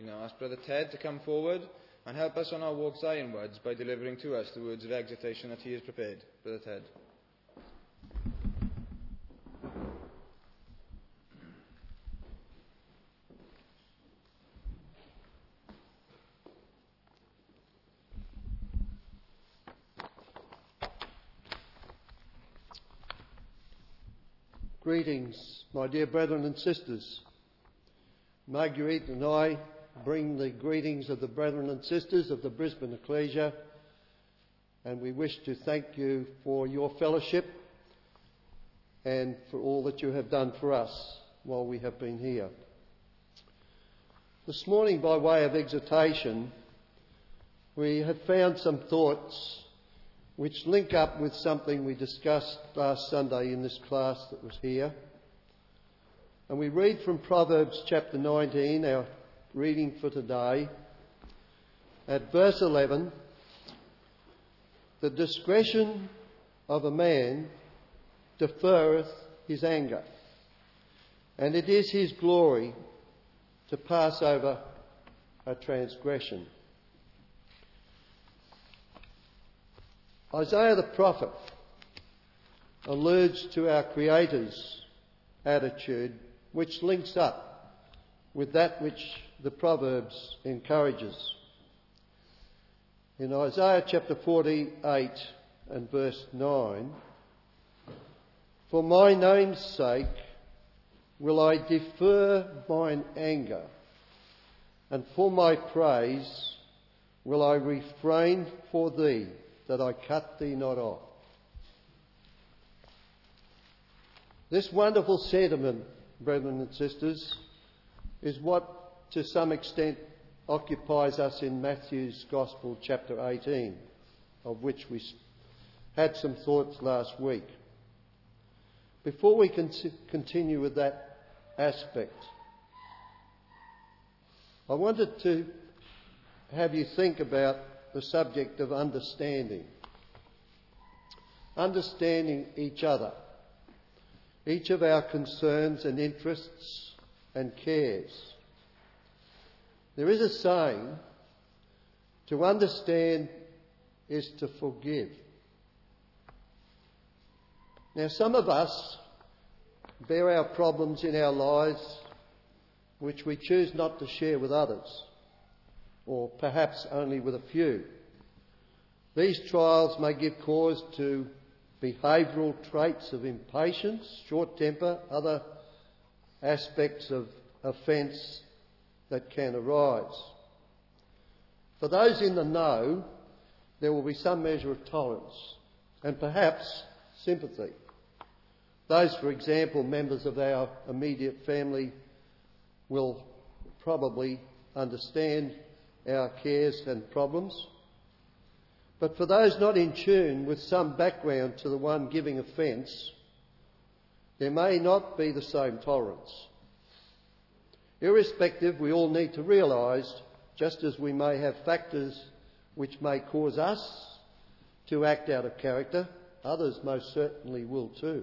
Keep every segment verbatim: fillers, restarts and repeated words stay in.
now ask Brother Ted to come forward and help us on our walk Zionwards by delivering to us the words of exhortation that he has prepared. Brother Ted. Greetings, my dear brethren and sisters. Marguerite and I bring the greetings of the brethren and sisters of the Brisbane Ecclesia, and we wish to thank you for your fellowship and for all that you have done for us while we have been here. This morning, by way of exhortation, we have found some thoughts which link up with something we discussed last Sunday in this class that was here. And we read from Proverbs chapter nineteen, our reading for today, at verse eleven, "The discretion of a man deferreth his anger, and it is his glory to pass over a transgression." Isaiah the prophet alludes to our Creator's attitude, which links up with that which the Proverbs encourages. In Isaiah chapter forty-eight and verse nine, "For my name's sake will I defer mine anger, and for my praise will I refrain for thee, that I cut thee not off." This wonderful sentiment, brethren and sisters, is what to some extent occupies us in Matthew's Gospel chapter eighteen, of which we had some thoughts last week. Before we con- continue with that aspect, I wanted to have you think about the subject of understanding. Understanding each other, each of our concerns and interests and cares. There is a saying, to understand is to forgive. Now, some of us bear our problems in our lives which we choose not to share with others, or perhaps only with a few. These trials may give cause to behavioural traits of impatience, short temper, other aspects of offence that can arise. For those in the know, there will be some measure of tolerance and perhaps sympathy. Those, for example, members of our immediate family will probably understand our cares and problems. But for those not in tune with some background to the one giving offence, there may not be the same tolerance. Irrespective, we all need to realise, just as we may have factors which may cause us to act out of character, others most certainly will too.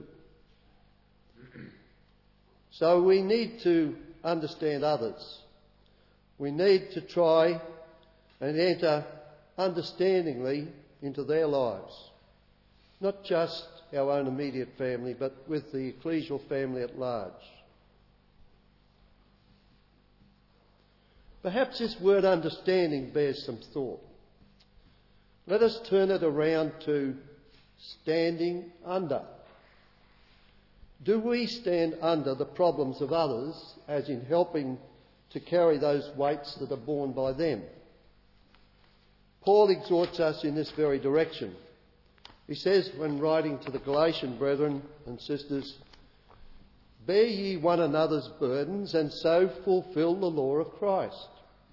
So we need to understand others. We need to try and enter understandingly into their lives. Not just our own immediate family, but with the ecclesial family at large. Perhaps this word understanding bears some thought. Let us turn it around to standing under. Do we stand under the problems of others, as in helping to carry those weights that are borne by them? Paul exhorts us in this very direction. He says, when writing to the Galatian brethren and sisters, "Bear ye one another's burdens, and so fulfil the law of Christ."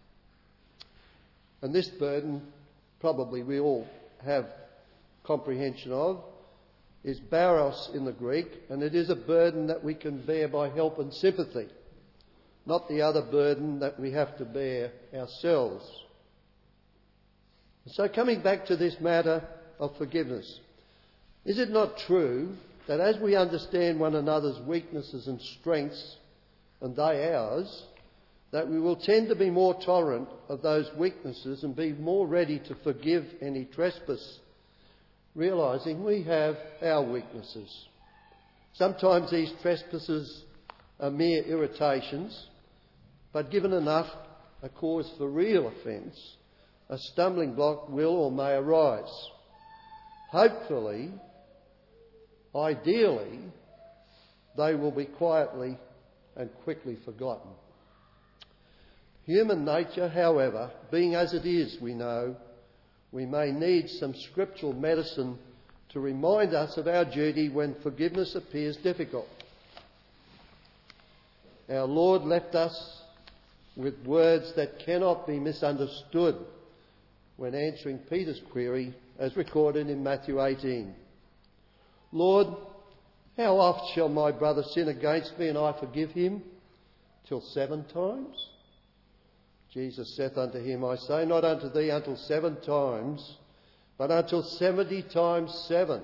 And this burden, probably we all have comprehension of, is baros in the Greek, and it is a burden that we can bear by help and sympathy, not the other burden that we have to bear ourselves. So coming back to this matter of forgiveness, is it not true that as we understand one another's weaknesses and strengths, and they ours, that we will tend to be more tolerant of those weaknesses and be more ready to forgive any trespass, realising we have our weaknesses. Sometimes these trespasses are mere irritations, but given enough, a cause for real offence, a stumbling block will or may arise. Hopefully, ideally, they will be quietly and quickly forgotten. Human nature, however, being as it is, we know, we may need some scriptural medicine to remind us of our duty when forgiveness appears difficult. Our Lord left us with words that cannot be misunderstood when answering Peter's query, as recorded in Matthew eighteen. Lord, how oft shall my brother sin against me and I forgive him? Till seven times? Jesus saith unto him, I say not unto thee until seven times, but until seventy times seven.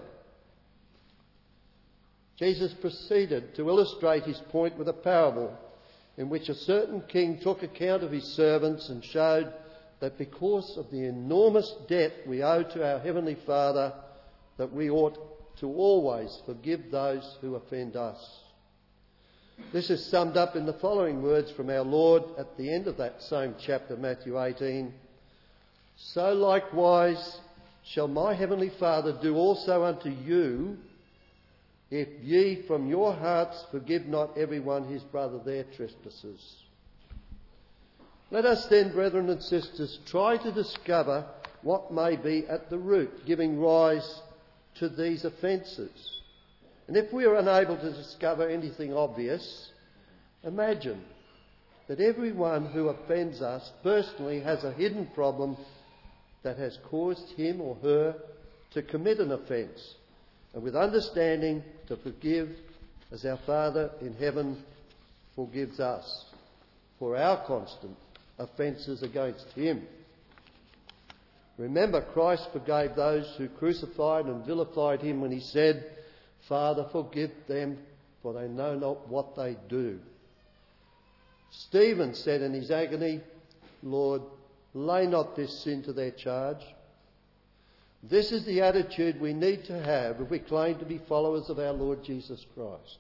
Jesus proceeded to illustrate his point with a parable in which a certain king took account of his servants and showed that because of the enormous debt we owe to our Heavenly Father, that we ought to always forgive those who offend us. This is summed up in the following words from our Lord at the end of that same chapter, Matthew eighteen. So likewise shall my Heavenly Father do also unto you, if ye from your hearts forgive not every one his brother their trespasses. Let us then, brethren and sisters, try to discover what may be at the root, giving rise to these offences. And if we are unable to discover anything obvious, imagine that everyone who offends us personally has a hidden problem that has caused him or her to commit an offence, and with understanding to forgive as our Father in heaven forgives us for our constant offences against him. Remember, Christ forgave those who crucified and vilified him when he said, Father, forgive them, for they know not what they do. Stephen said in his agony, Lord, lay not this sin to their charge. This is the attitude we need to have if we claim to be followers of our Lord Jesus Christ.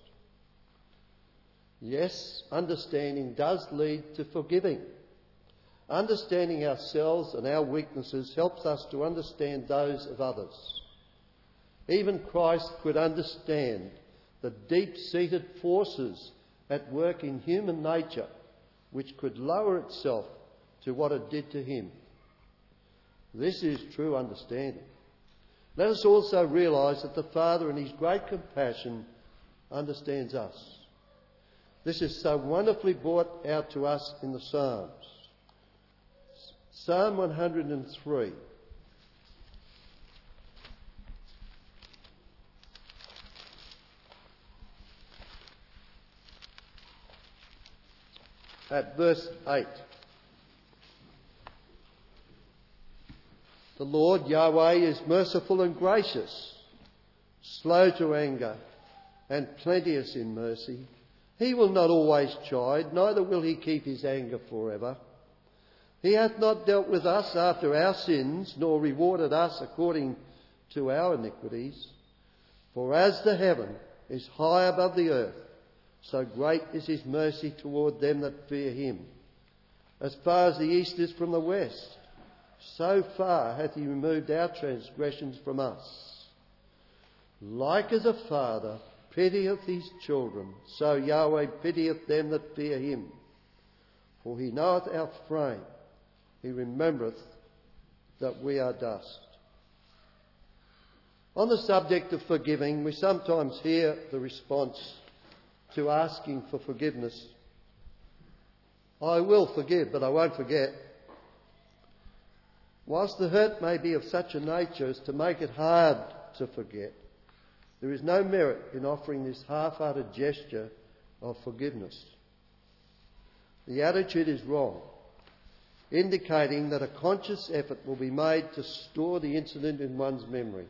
Yes, understanding does lead to forgiving. Understanding ourselves and our weaknesses helps us to understand those of others. Even Christ could understand the deep-seated forces at work in human nature which could lower itself to what it did to him. This is true understanding. Let us also realise that the Father in his great compassion understands us. This is so wonderfully brought out to us in the Psalms. Psalm one hundred and three. At verse eight. The Lord Yahweh is merciful and gracious, slow to anger, and plenteous in mercy. He will not always chide, neither will he keep his anger forever. He hath not dealt with us after our sins, nor rewarded us according to our iniquities. For as the heaven is high above the earth, so great is his mercy toward them that fear him. As far as the east is from the west, so far hath he removed our transgressions from us. Like as a father pitieth his children, so Yahweh pitieth them that fear him. For he knoweth our frame, he remembereth that we are dust. On the subject of forgiving, we sometimes hear the response to asking for forgiveness, I will forgive, but I won't forget. Whilst the hurt may be of such a nature as to make it hard to forget, there is no merit in offering this half-hearted gesture of forgiveness. The attitude is wrong, indicating that a conscious effort will be made to store the incident in one's memory.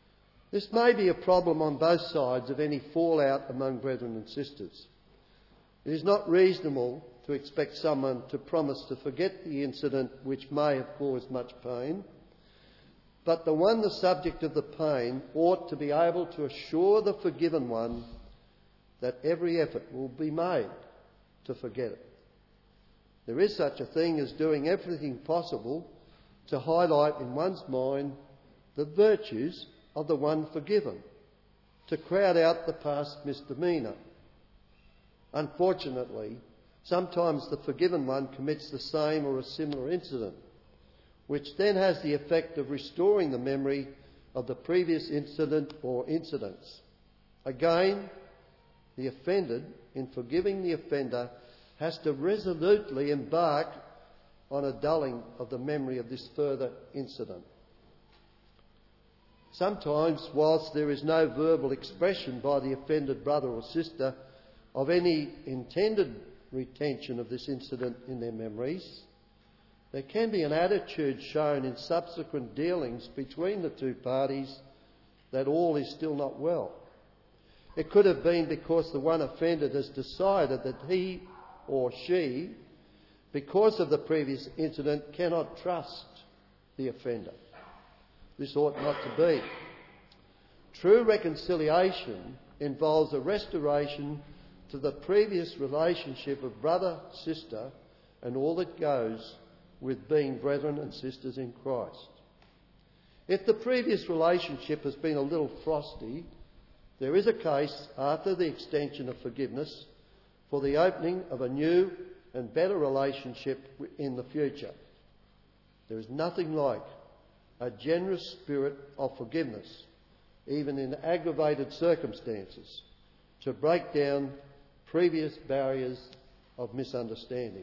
This may be a problem on both sides of any fallout among brethren and sisters. It is not reasonable to expect someone to promise to forget the incident which may have caused much pain, but the one the subject of the pain ought to be able to assure the forgiven one that every effort will be made to forget it. There is such a thing as doing everything possible to highlight in one's mind the virtues of the one forgiven, to crowd out the past misdemeanour. Unfortunately, sometimes the forgiven one commits the same or a similar incident, which then has the effect of restoring the memory of the previous incident or incidents. Again, the offended, in forgiving the offender, has to resolutely embark on a dulling of the memory of this further incident. Sometimes, whilst there is no verbal expression by the offended brother or sister of any intended retention of this incident in their memories, there can be an attitude shown in subsequent dealings between the two parties that all is still not well. It could have been because the one offended has decided that he or she, because of the previous incident, cannot trust the offender. This ought not to be. True reconciliation involves a restoration to the previous relationship of brother-sister and all that goes with being brethren and sisters in Christ. If the previous relationship has been a little frosty, there is a case after the extension of forgiveness for the opening of a new and better relationship in the future. There is nothing like a generous spirit of forgiveness, even in aggravated circumstances, to break down previous barriers of misunderstanding.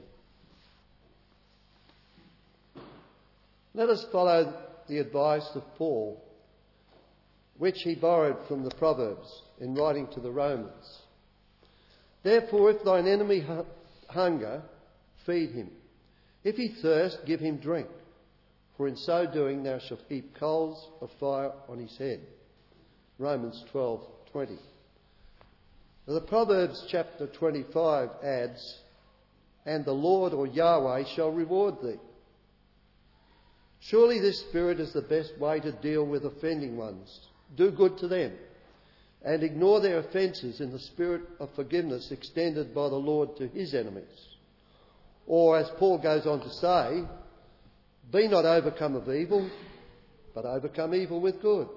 Let us follow the advice of Paul, which he borrowed from the Proverbs in writing to the Romans. Therefore, if thine enemy hunger, feed him. If he thirst, give him drink. For in so doing thou shalt heap coals of fire on his head. Romans twelve twenty. Now, the Proverbs chapter twenty-five adds, and the Lord or Yahweh shall reward thee. Surely this spirit is the best way to deal with offending ones. Do good to them and ignore their offences in the spirit of forgiveness extended by the Lord to his enemies. Or, as Paul goes on to say, be not overcome of evil, but overcome evil with good.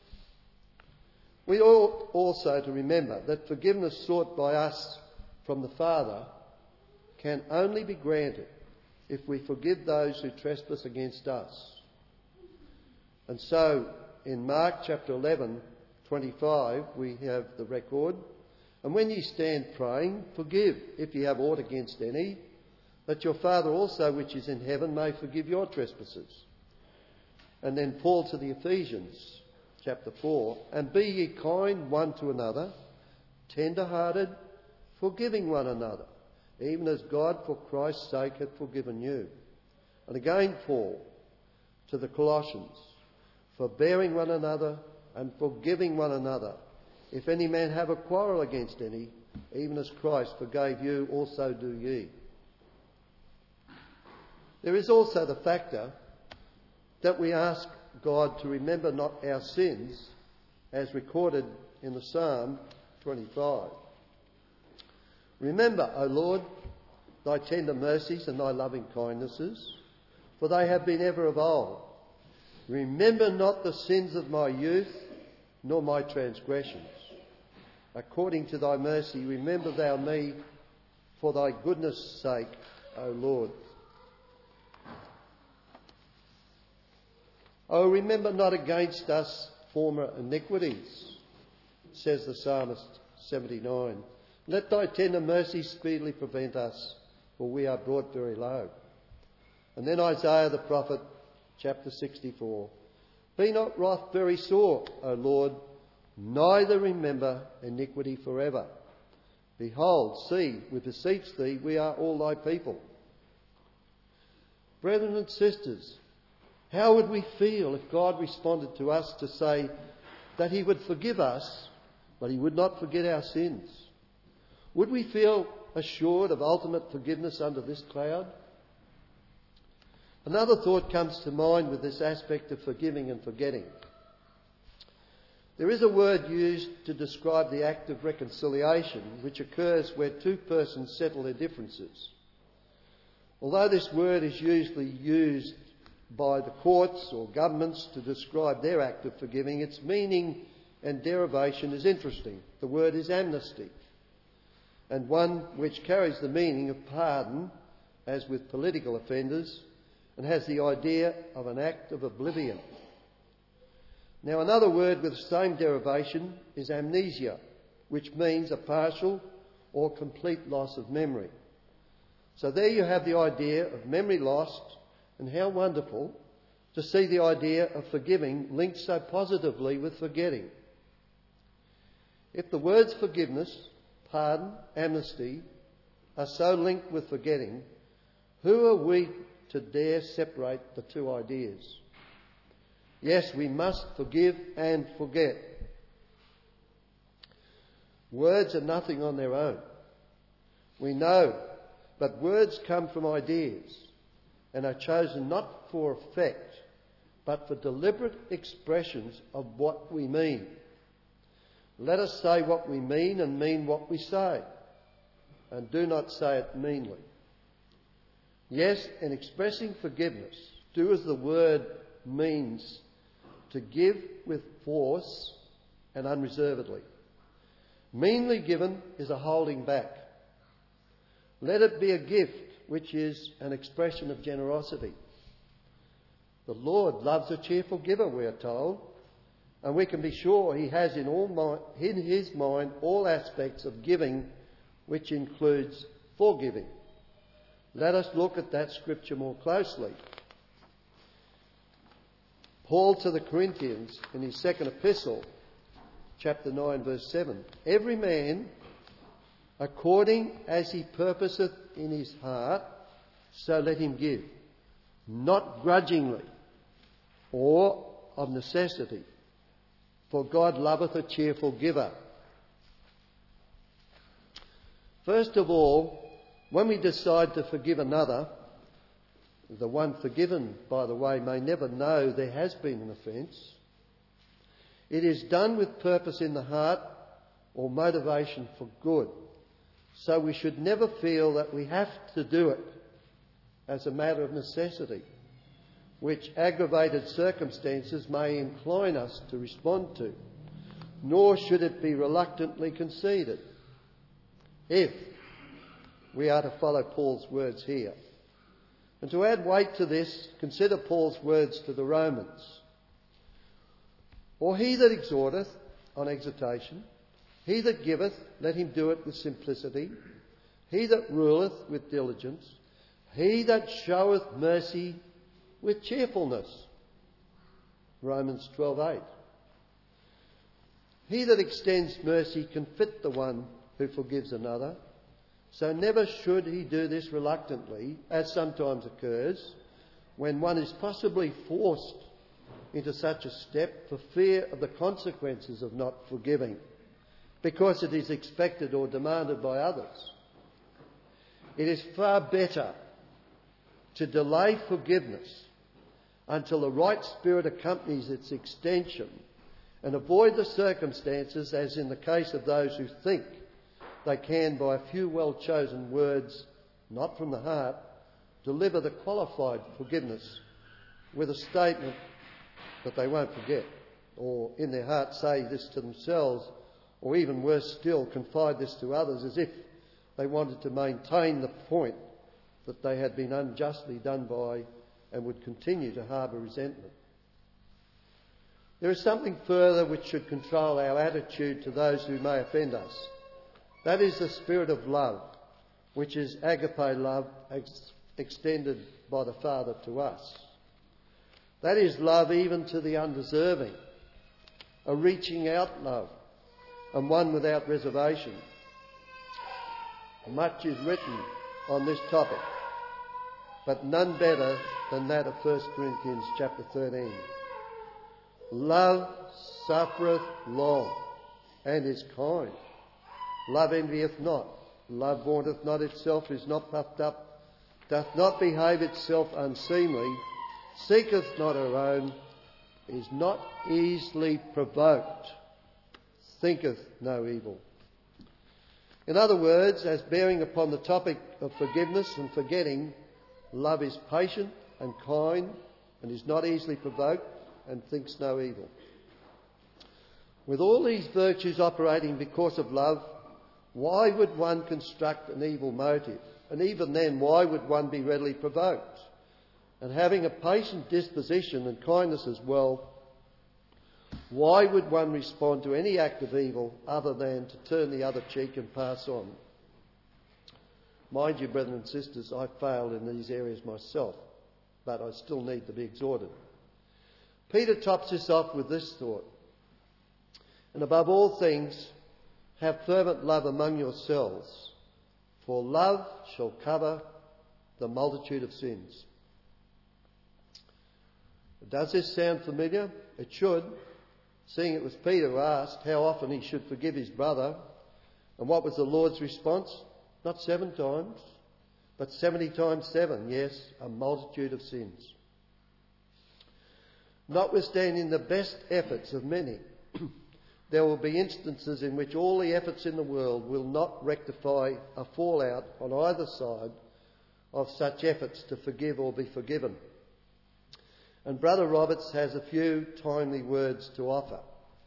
We ought also to remember that forgiveness sought by us from the Father can only be granted if we forgive those who trespass against us. And so, in Mark chapter eleven, twenty-five, we have the record, and when ye stand praying, forgive if ye have aught against any, that your Father also which is in heaven may forgive your trespasses. And then Paul to the Ephesians, chapter four, and be ye kind one to another, tender-hearted, forgiving one another, even as God for Christ's sake hath forgiven you. And again Paul to the Colossians, forbearing one another and forgiving one another. If any man have a quarrel against any, even as Christ forgave you, also do ye. There is also the factor that we ask God to remember not our sins, as recorded in the Psalm twenty-five. Remember, O Lord, thy tender mercies and thy loving kindnesses, for they have been ever of old. Remember not the sins of my youth, nor my transgressions. According to thy mercy, remember thou me for thy goodness' sake, O Lord. O remember not against us former iniquities, says the psalmist seventy-nine. Let thy tender mercy speedily prevent us, for we are brought very low. And then Isaiah the prophet, chapter sixty-four. Be not wroth very sore, O Lord, neither remember iniquity forever. Behold, see, we beseech thee, we are all thy people. Brethren and sisters, how would we feel if God responded to us to say that he would forgive us, but he would not forget our sins? Would we feel assured of ultimate forgiveness under this cloud? Another thought comes to mind with this aspect of forgiving and forgetting. There is a word used to describe the act of reconciliation which occurs where two persons settle their differences. Although this word is usually used by the courts or governments to describe their act of forgiving, its meaning and derivation is interesting. The word is amnesty, and one which carries the meaning of pardon, as with political offenders, and has the idea of an act of oblivion. Now, another word with the same derivation is amnesia, which means a partial or complete loss of memory. So there you have the idea of memory lost, and how wonderful to see the idea of forgiving linked so positively with forgetting. If the words forgiveness, pardon, amnesty are so linked with forgetting, who are we to dare separate the two ideas? Yes, we must forgive and forget. Words are nothing on their own. We know, but words come from ideas and are chosen not for effect, but for deliberate expressions of what we mean. Let us say what we mean and mean what we say, and do not say it meanly. Yes, in expressing forgiveness, do as the word means, to give with force and unreservedly. Meanly given is a holding back. Let it be a gift, which is an expression of generosity. The Lord loves a cheerful giver, we are told, and we can be sure he has in, all mi- in his mind all aspects of giving, which includes forgiving. Let us look at that scripture more closely. Paul to the Corinthians in his second epistle, chapter nine, verse seven. Every man, according as he purposeth in his heart, so let him give, not grudgingly or of necessity, for God loveth a cheerful giver. First of all, when we decide to forgive another, the one forgiven, by the way, may never know there has been an offence. It is done with purpose in the heart or motivation for good. So we should never feel that we have to do it as a matter of necessity, which aggravated circumstances may incline us to respond to, nor should it be reluctantly conceded, if we are to follow Paul's words here. And to add weight to this, consider Paul's words to the Romans. Or he that exhorteth on exhortation, he that giveth, let him do it with simplicity, he that ruleth with diligence, he that showeth mercy with cheerfulness. Romans twelve eight. He that extends mercy can fit the one who forgives another. So never should he do this reluctantly, as sometimes occurs, when one is possibly forced into such a step for fear of the consequences of not forgiving, because it is expected or demanded by others. It is far better to delay forgiveness until the right spirit accompanies its extension and avoid the circumstances, as in the case of those who think they can, by a few well-chosen words, not from the heart, deliver the qualified forgiveness with a statement that they won't forget, or in their heart say this to themselves, or even worse still, confide this to others as if they wanted to maintain the point that they had been unjustly done by and would continue to harbour resentment. There is something further which should control our attitude to those who may offend us. That is the spirit of love, which is agape love ex- extended by the Father to us. That is love even to the undeserving, a reaching out love, and one without reservation. Much is written on this topic, but none better than that of First Corinthians chapter thirteen. Love suffereth long and is kind. Love envieth not. Love vaunteth not itself, is not puffed up, doth not behave itself unseemly, seeketh not her own, is not easily provoked, thinketh no evil. In other words, as bearing upon the topic of forgiveness and forgetting, love is patient and kind and is not easily provoked and thinks no evil. With all these virtues operating because of love, why would one construct an evil motive? And even then, why would one be readily provoked? And having a patient disposition and kindness as well, why would one respond to any act of evil other than to turn the other cheek and pass on? Mind you, brethren and sisters, I failed in these areas myself, but I still need to be exhorted. Peter tops this off with this thought: and above all things, have fervent love among yourselves, for love shall cover the multitude of sins. Does this sound familiar? It should, seeing it was Peter who asked how often he should forgive his brother. And what was the Lord's response? Not seven times, but seventy times seven. Yes, a multitude of sins. Notwithstanding the best efforts of many, there will be instances in which all the efforts in the world will not rectify a fallout on either side of such efforts to forgive or be forgiven. And Brother Roberts has a few timely words to offer.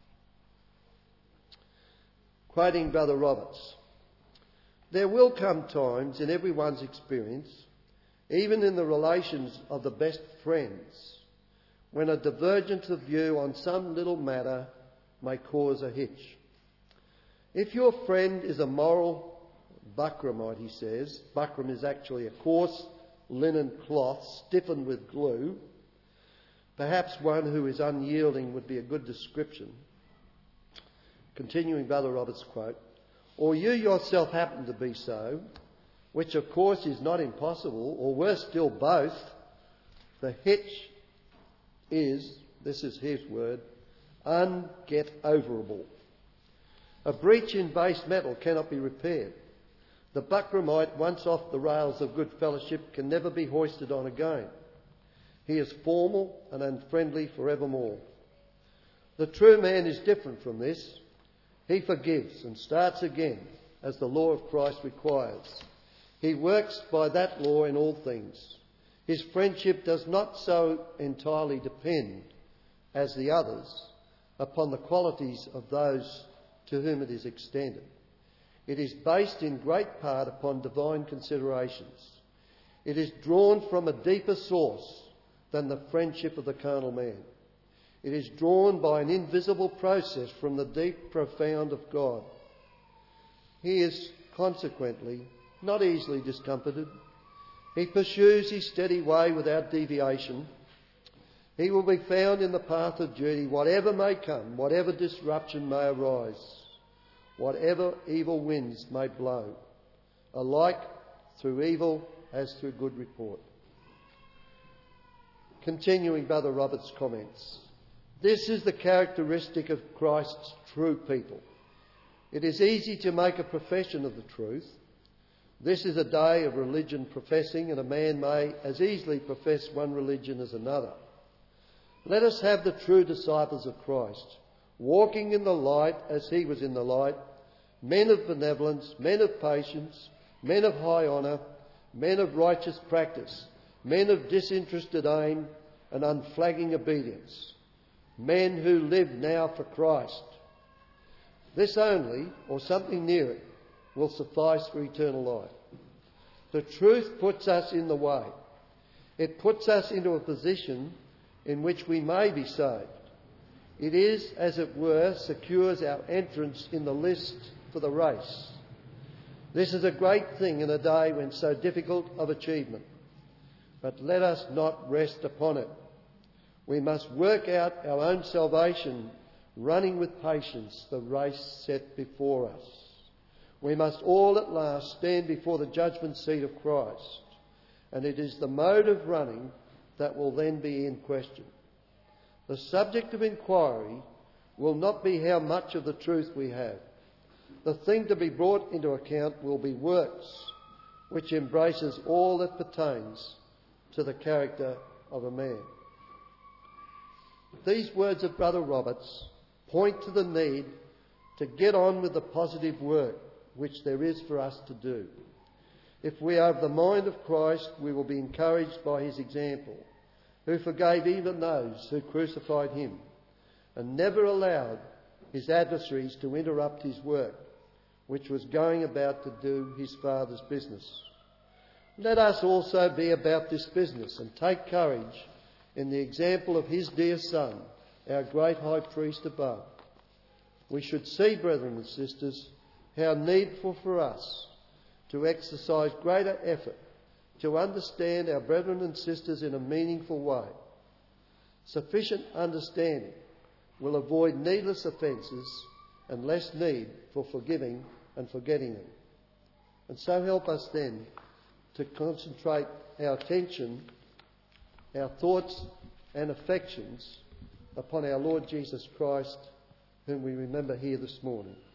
Quoting Brother Roberts, "There will come times in everyone's experience, even in the relations of the best friends, when a divergence of view on some little matter may cause a hitch. If your friend is a moral buckramite," he says, buckram is actually a coarse linen cloth stiffened with glue, perhaps one who is unyielding would be a good description. Continuing Brother Roberts' quote, "Or you yourself happen to be so, which of course is not impossible, or worse still both, the hitch is," this is his word, "unget-overable. A breach in base metal cannot be repaired. The buckramite, once off the rails of good fellowship, can never be hoisted on again. He is formal and unfriendly forevermore. The true man is different from this. He forgives and starts again, as the law of Christ requires. He works by that law in all things. His friendship does not so entirely depend, as the others, upon the qualities of those to whom it is extended. It is based in great part upon divine considerations. It is drawn from a deeper source than the friendship of the carnal man. It is drawn by an invisible process from the deep profound of God. He is consequently not easily discomforted. He pursues his steady way without deviation. He will be found in the path of duty, whatever may come, whatever disruption may arise, whatever evil winds may blow, alike through evil as through good report." Continuing Brother Roberts' comments, "This is the characteristic of Christ's true people. It is easy to make a profession of the truth. This is a day of religion professing, and a man may as easily profess one religion as another. Let us have the true disciples of Christ, walking in the light as he was in the light, men of benevolence, men of patience, men of high honour, men of righteous practice, men of disinterested aim and unflagging obedience, men who live now for Christ. This only, or something near it, will suffice for eternal life. The truth puts us in the way. It puts us into a position in which we may be saved. It is, as it were, secures our entrance in the list for the race. This is a great thing in a day when so difficult of achievement. But let us not rest upon it. We must work out our own salvation, running with patience the race set before us. We must all at last stand before the judgment seat of Christ, and it is the mode of running that will then be in question. The subject of inquiry will not be how much of the truth we have, the thing to be brought into account will be works, which embraces all that pertains to the character of a man. These words of Brother Roberts point to the need to get on with the positive work which there is for us to do. If we are of the mind of Christ, we will be encouraged by his example, who forgave even those who crucified him, and never allowed his adversaries to interrupt his work, which was going about to do his Father's business. Let us also be about this business and take courage in the example of his dear Son, our great High Priest above. We should see, brethren and sisters, how needful for us to exercise greater effort to understand our brethren and sisters in a meaningful way. Sufficient understanding will avoid needless offences and less need for forgiving and forgetting them. And so help us then to concentrate our attention, our thoughts and affections upon our Lord Jesus Christ, whom we remember here this morning.